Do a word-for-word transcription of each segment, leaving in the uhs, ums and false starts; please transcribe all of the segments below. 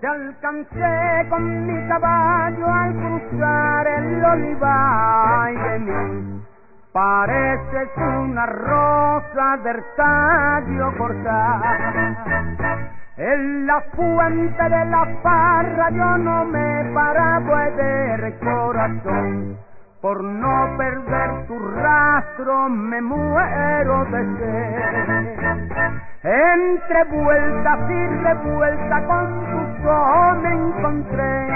Te alcancé con mi caballo al cruzar el olivar y de mí pareces una rosa del tallo cortada. En la fuente de la parra yo no me paraba del corazón, por no perder tu rastro me muero de sed. Entre vueltas y revueltas con tus ojos me encontré,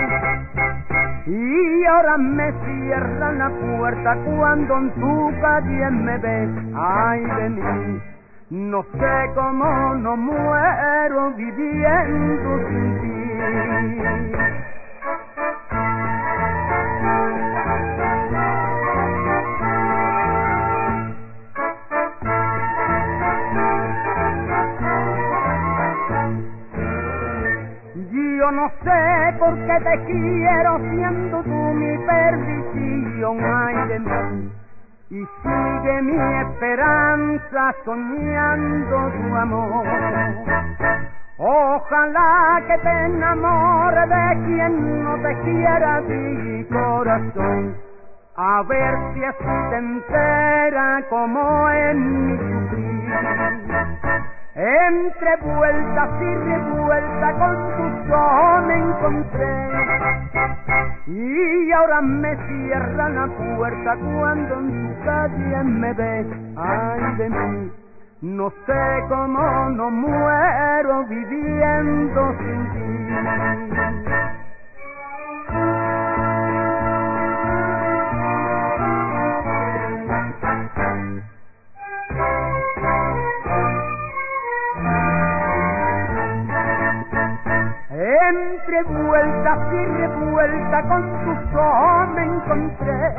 y ahora me cierran la puerta cuando en tu calle me ves. Ay de mí, no sé cómo no muero viviendo sin ti. Yo no sé por qué te quiero siendo tú mi perdición, ay de mí, y sigue mi esperanza soñando tu amor. Ojalá que te enamore de quien no te quiera mi corazón, a ver si así te entera como en mi sufrir. Entre vueltas y revueltas con tus ojos me encontré, y ahora me cierran la puerta cuando en tu calle me ves. Ay de mí, no sé cómo no muero viviendo sin ti. Entre vueltas y revueltas con tus ojos me encontré,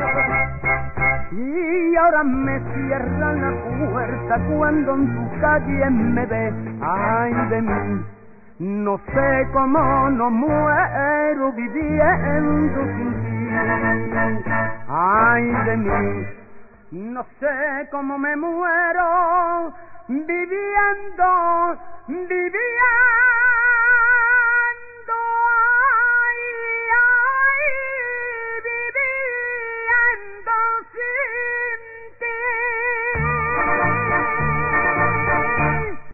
y ahora me cierran la puerta cuando en tu calle me ves. Ay de mí, no sé cómo no muero viviendo sin ti. Ay de mí, no sé cómo me muero viviendo, viviendo